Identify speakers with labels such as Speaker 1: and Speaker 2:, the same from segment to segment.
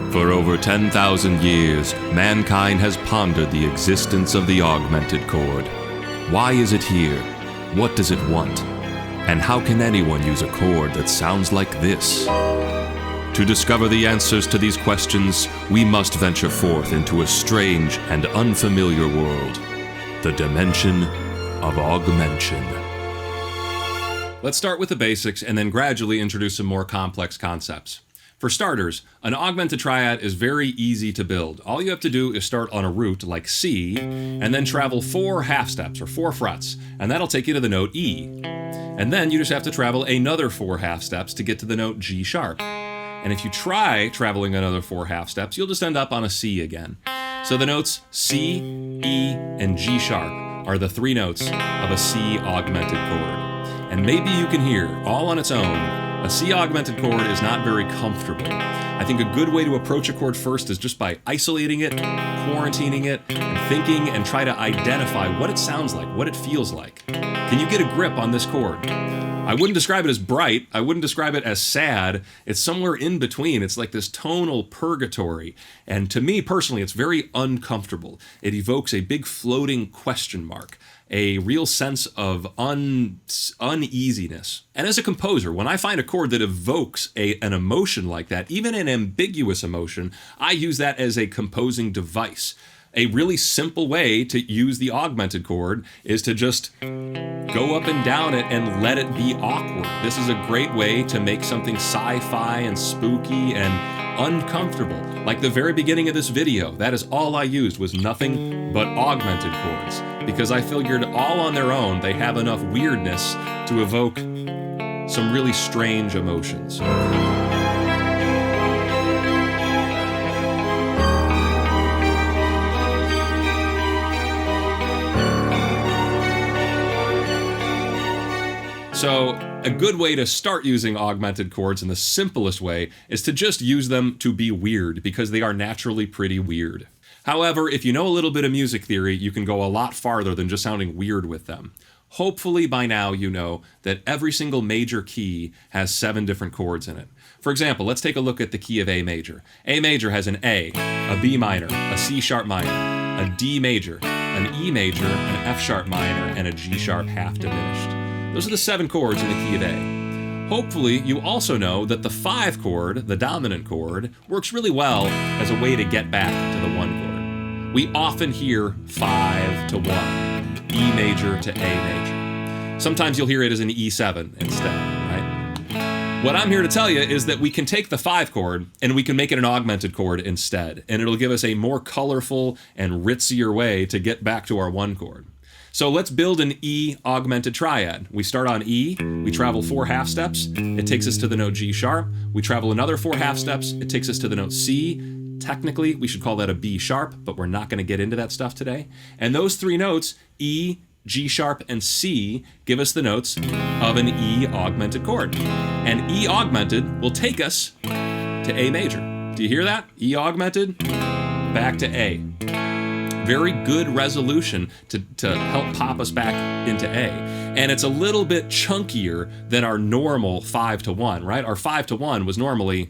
Speaker 1: For over 10,000 years, mankind has pondered the existence of the augmented chord. Why is it here? What does it want? And how can anyone use a chord that sounds like this? To discover the answers to these questions, we must venture forth into a strange and unfamiliar world, the dimension of augmentation. Let's start with the basics and then gradually introduce some more complex concepts. For starters, an augmented triad is very easy to build. All you have to do is start on a root like C, and then travel 4 half steps or 4 frets, and that'll take you to the note E. And then you just have to travel another 4 half steps to get to the note G sharp. And if you try traveling another 4 half steps, you'll just end up on a C again. So the notes C, E, and G sharp are the 3 notes of a C augmented chord. And maybe you can hear, all on its own, a C augmented chord is not very comfortable. I think a good way to approach a chord first is just by isolating it, quarantining it, and thinking and try to identify what it sounds like, what it feels like. Can you get a grip on this chord? I wouldn't describe it as bright. I wouldn't describe it as sad. It's somewhere in between. It's like this tonal purgatory. And to me personally, it's very uncomfortable. It evokes a big floating question mark, a real sense of uneasiness. And as a composer, when I find a chord that evokes an emotion like that, even an ambiguous emotion, I use that as a composing device. A really simple way to use the augmented chord is to just go up and down it and let it be awkward. This is a great way to make something sci-fi and spooky and uncomfortable. Like the very beginning of this video, that is all I used, was nothing but augmented chords, because I figured all on their own they have enough weirdness to evoke some really strange emotions. So a good way to start using augmented chords in the simplest way is to just use them to be weird, because they are naturally pretty weird. However, if you know a little bit of music theory, you can go a lot farther than just sounding weird with them. Hopefully by now you know that every single major key has 7 different chords in it. For example, let's take a look at the key of A major. A major has an A, B minor, a C sharp minor, a D major, an E major, an F sharp minor, and a G sharp half diminished. Those are the 7 chords in the key of A. Hopefully, you also know that the 5 chord, the dominant chord, works really well as a way to get back to the 1 chord. We often hear 5 to 1, E major to A major. Sometimes you'll hear it as an E7 instead, right? What I'm here to tell you is that we can take the 5 chord and we can make it an augmented chord instead, and it'll give us a more colorful and ritzier way to get back to our 1 chord. So let's build an E augmented triad. We start on E, we travel 4 half steps, it takes us to the note G sharp. We travel another 4 half steps, it takes us to the note C. Technically, we should call that a B sharp, but we're not going to get into that stuff today. And those 3 notes, E, G sharp, and C, give us the notes of an E augmented chord. And E augmented will take us to A major. Do you hear that? E augmented, back to A. Very good resolution to help pop us back into A. And it's a little bit chunkier than our normal 5 to 1, right? Our 5 to 1 was normally,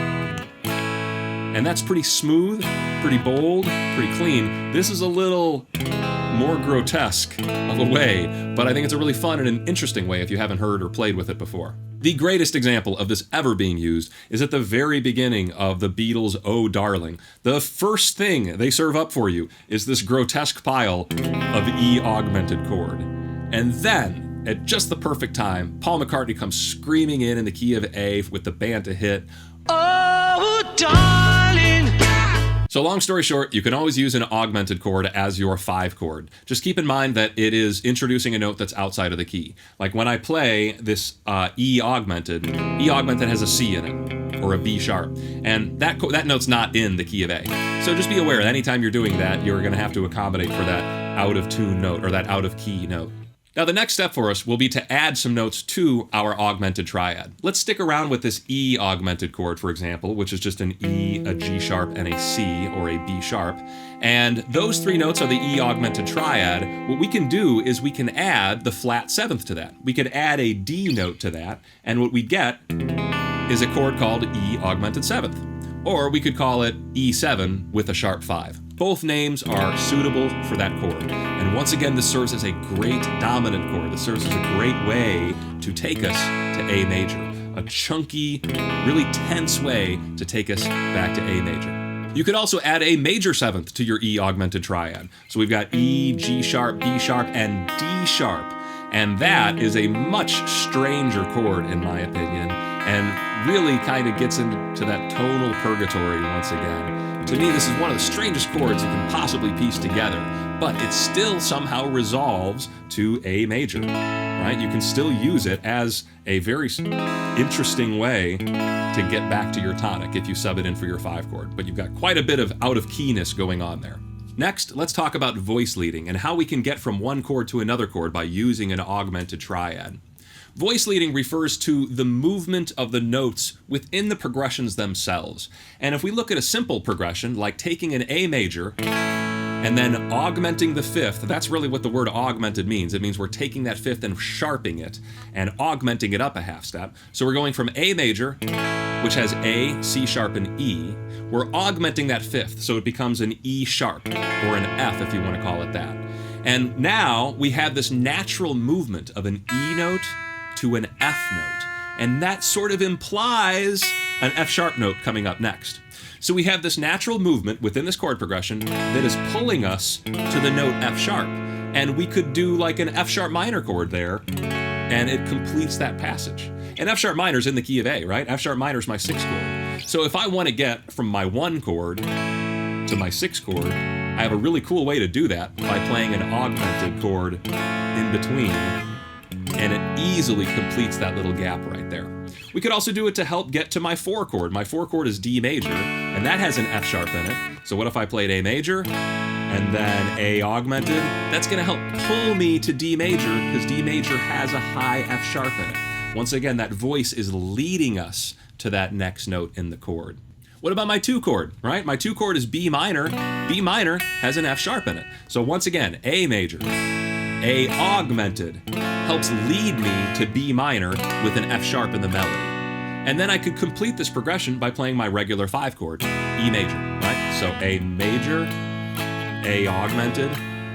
Speaker 1: and that's pretty smooth, pretty bold, pretty clean. This is a little more grotesque of a way, but I think it's a really fun and an interesting way if you haven't heard or played with it before. The greatest example of this ever being used is at the very beginning of the Beatles' Oh Darling. The first thing they serve up for you is this grotesque pile of E augmented chord. And then, at just the perfect time, Paul McCartney comes screaming in the key of A with the band to hit Oh Darling. So long story short, you can always use an augmented chord as your 5 chord. Just keep in mind that it is introducing a note that's outside of the key. Like when I play this E augmented has a C in it, or a B sharp, and that note's not in the key of A. So just be aware that anytime you're doing that, you're going to have to accommodate for that out of tune note, or that out of key note. Now the next step for us will be to add some notes to our augmented triad. Let's stick around with this E augmented chord, for example, which is just an E, a G sharp, and a C, or a B sharp. And those 3 notes are the E augmented triad. What we can do is we can add the flat 7th to that. We could add a D note to that, and what we get is a chord called E augmented 7th. Or we could call it E7 with a sharp 5. Both names are suitable for that chord. And once again, this serves as a great dominant chord. This serves as a great way to take us to A major. A chunky, really tense way to take us back to A major. You could also add a major 7th to your E augmented triad. So we've got E, G sharp, B sharp, and D sharp. And that is a much stranger chord, in my opinion, and really kind of gets into that tonal purgatory once again. To me, this is one of the strangest chords you can possibly piece together, but it still somehow resolves to A major, right? You can still use it as a very interesting way to get back to your tonic if you sub it in for your 5 chord, but you've got quite a bit of out of keyness going on there. Next, let's talk about voice leading and how we can get from one chord to another chord by using an augmented triad. Voice leading refers to the movement of the notes within the progressions themselves. And if we look at a simple progression, like taking an A major and then augmenting the 5th, that's really what the word augmented means. It means we're taking that 5th and sharping it and augmenting it up a half step. So we're going from A major, which has A, C sharp, and E. We're augmenting that 5th, so it becomes an E sharp, or an F if you want to call it that. And now we have this natural movement of an E note to an F note. And that sort of implies an F sharp note coming up next. So we have this natural movement within this chord progression that is pulling us to the note F sharp. And we could do like an F sharp minor chord there, and it completes that passage. And F sharp minor is in the key of A, right? F sharp minor is my 6th chord. So if I want to get from my 1 chord to my 6th chord, I have a really cool way to do that by playing an augmented chord in between, and it easily completes that little gap right there. We could also do it to help get to my 4 chord. My 4 chord is D major, and that has an F sharp in it. So what if I played A major and then A augmented? That's going to help pull me to D major because D major has a high F sharp in it. Once again, that voice is leading us to that next note in the chord. What about my 2 chord, right? My 2 chord is B minor. B minor has an F sharp in it. So once again, A major, A augmented helps lead me to B minor with an F sharp in the melody. And then I could complete this progression by playing my regular 5 chord, E major, right? So A major, A augmented,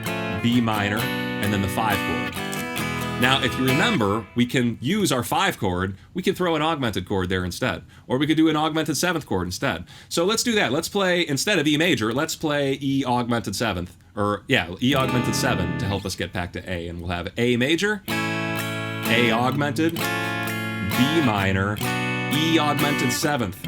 Speaker 1: B minor, and then the 5 chord. Now, if you remember, we can use our 5 chord, we can throw an augmented chord there instead. Or we could do an augmented 7th chord instead. So let's do that. Let's play, instead of E major, let's play E augmented 7th. Or, yeah, E augmented 7 to help us get back to A. And we'll have A major, A augmented, B minor, E augmented 7th,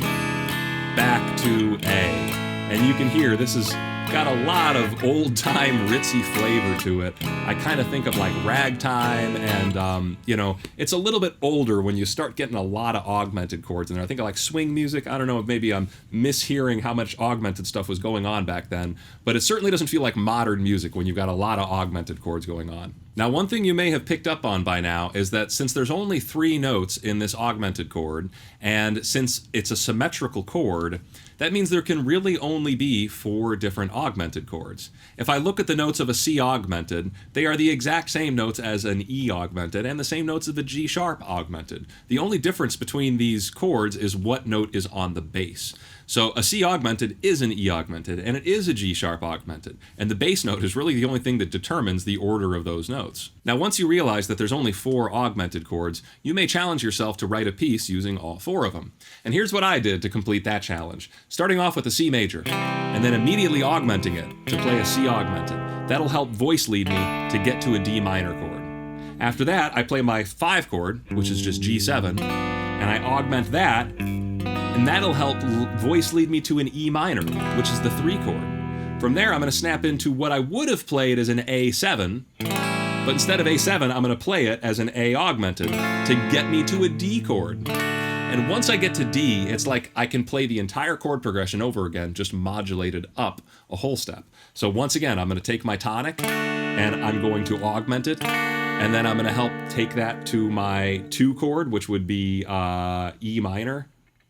Speaker 1: back to A. And you can hear this is got a lot of old-time ritzy flavor to it. I kind of think of like ragtime and, it's a little bit older when you start getting a lot of augmented chords in there. I think of like swing music. I don't know if maybe I'm mishearing how much augmented stuff was going on back then, but it certainly doesn't feel like modern music when you've got a lot of augmented chords going on. Now, one thing you may have picked up on by now is that since there's only 3 notes in this augmented chord, and since it's a symmetrical chord, that means there can really only be 4 different augmented chords. If I look at the notes of a C augmented, they are the exact same notes as an E augmented and the same notes of a G sharp augmented. The only difference between these chords is what note is on the bass. So a C augmented is an E augmented, and it is a G sharp augmented, and the bass note is really the only thing that determines the order of those notes. Now, once you realize that there's only 4 augmented chords, you may challenge yourself to write a piece using all 4 of them. And here's what I did to complete that challenge. Starting off with a C major, and then immediately augmenting it to play a C augmented. That'll help voice lead me to get to a D minor chord. After that, I play my 5 chord, which is just G7, and I augment that, and that'll help voice lead me to an E minor, which is the 3 chord. From there, I'm going to snap into what I would have played as an A7, but instead of A7, I'm going to play it as an A augmented to get me to a D chord. And once I get to D, it's like I can play the entire chord progression over again, just modulated up a whole step. So once again, I'm going to take my tonic, and I'm going to augment it, and then I'm going to help take that to my 2 chord, which would be E minor.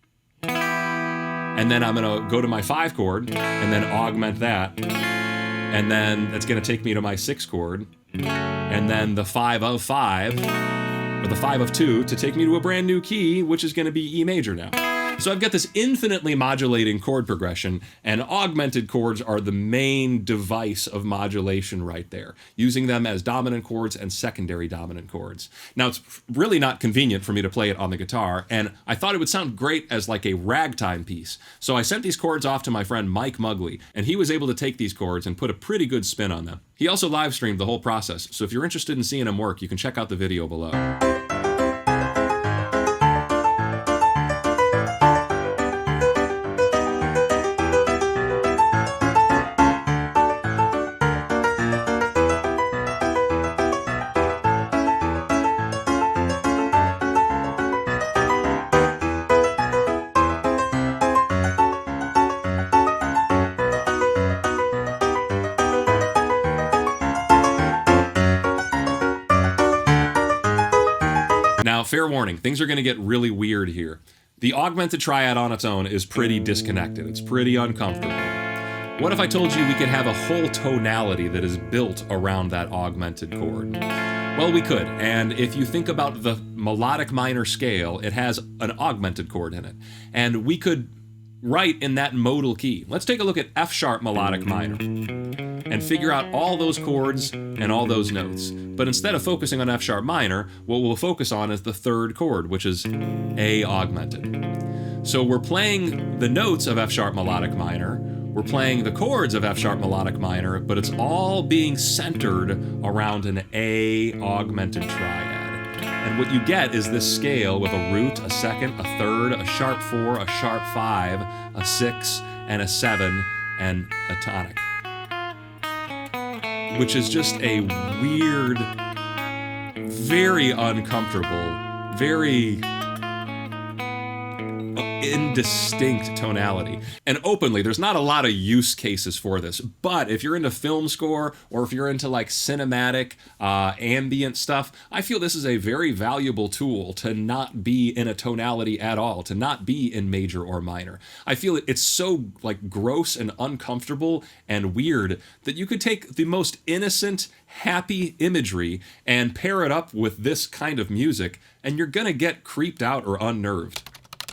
Speaker 1: And then I'm going to go to my 5 chord and then augment that. And then that's going to take me to my 6 chord. And then the 5 of 5, or the 5 of 2, to take me to a brand new key, which is going to be E major now. So I've got this infinitely modulating chord progression, and augmented chords are the main device of modulation right there, using them as dominant chords and secondary dominant chords. Now, it's really not convenient for me to play it on the guitar, and I thought it would sound great as like a ragtime piece. So I sent these chords off to my friend Mike Mugley, and he was able to take these chords and put a pretty good spin on them. He also live streamed the whole process, so if you're interested in seeing him work, you can check out the video below. Now, fair warning, things are going to get really weird here. The augmented triad on its own is pretty disconnected. It's pretty uncomfortable. What if I told you we could have a whole tonality that is built around that augmented chord? Well, we could, and if you think about the melodic minor scale, it has an augmented chord in it. And we could write in that modal key. Let's take a look at F sharp melodic minor and figure out all those chords and all those notes. But instead of focusing on F sharp minor, what we'll focus on is the third chord, which is A augmented. So we're playing the notes of F sharp melodic minor, we're playing the chords of F sharp melodic minor, but it's all being centered around an A augmented triad. And what you get is this scale with a root, a second, a third, a sharp 4, a sharp 5, a 6, and a 7, and a tonic. Which is just a weird, very uncomfortable, very indistinct tonality. And openly, there's not a lot of use cases for this, but if you're into film score or if you're into like cinematic, ambient stuff, I feel this is a very valuable tool to not be in a tonality at all, to not be in major or minor. I feel it's so like gross and uncomfortable and weird that you could take the most innocent, happy imagery and pair it up with this kind of music, and you're gonna get creeped out or unnerved.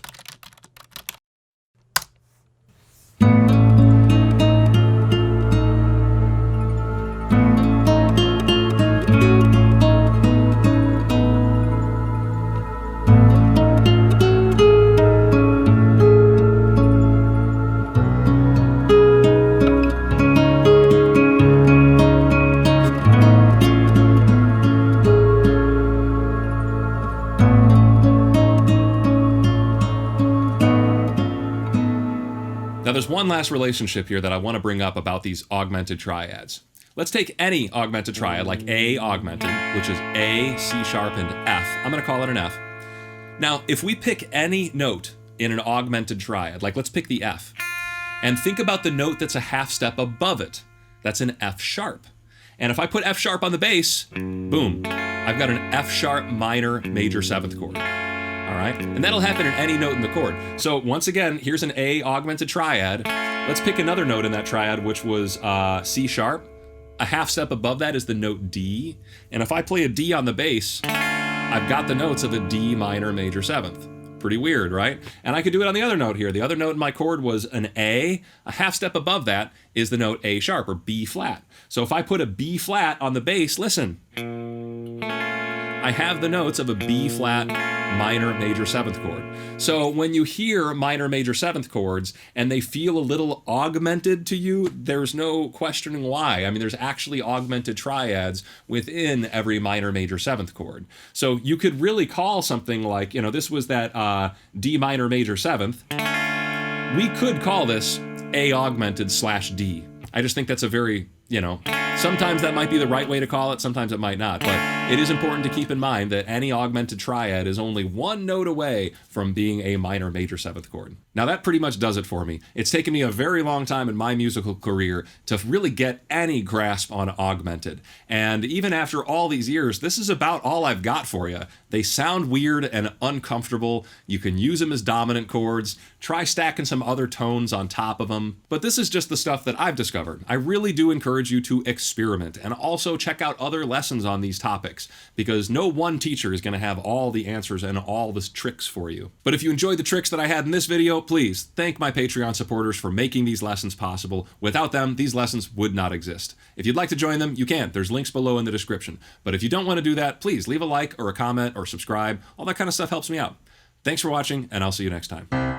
Speaker 1: Now, there's one last relationship here that I want to bring up about these augmented triads. Let's take any augmented triad, like A augmented, which is A, C sharp, and F. I'm going to call it an F. Now, if we pick any note in an augmented triad, like let's pick the F, and think about the note that's a half step above it. That's an F sharp. And if I put F sharp on the bass, boom, I've got an F sharp minor major 7th chord. All right, and that'll happen in any note in the chord. So once again, here's an A augmented triad. Let's pick another note in that triad, which was C sharp. A half step above that is the note D. And if I play a D on the bass, I've got the notes of a D minor major 7th. Pretty weird, right? And I could do it on the other note here. The other note in my chord was an A. A half step above that is the note A sharp or B flat. So if I put a B flat on the bass, listen. I have the notes of a B flat minor major 7th chord. So when you hear minor major 7th chords and they feel a little augmented to you, there's no questioning why. I mean, there's actually augmented triads within every minor major 7th chord. So you could really call something like, you know, this was that D minor major 7th. We could call this A augmented / D. I just think that's a very, you know, sometimes that might be the right way to call it, sometimes it might not, but it is important to keep in mind that any augmented triad is only one note away from being a minor major 7th chord. Now that pretty much does it for me. It's taken me a very long time in my musical career to really get any grasp on augmented. And even after all these years, this is about all I've got for you. They sound weird and uncomfortable. You can use them as dominant chords. Try stacking some other tones on top of them. But this is just the stuff that I've discovered. I really do encourage you to experiment and also check out other lessons on these topics. tricks, because no one teacher is going to have all the answers and all the tricks for you. But if you enjoyed the tricks that I had in this video, please thank my Patreon supporters for making these lessons possible. Without them, these lessons would not exist. If you'd like to join them, you can. There's links below in the description. But if you don't want to do that, please leave a like or a comment or subscribe. All that kind of stuff helps me out. Thanks for watching, and I'll see you next time.